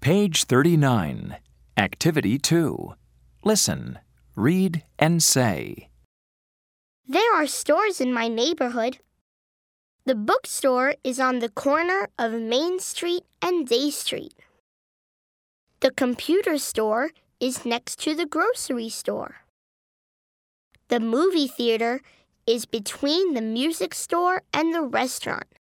Page 39. Activity 2. Listen, read, and say. There are stores in my neighborhood. The bookstore is on the corner of Main Street and Day Street. The computer store is next to the grocery store. The movie theater is between the music store and the restaurant.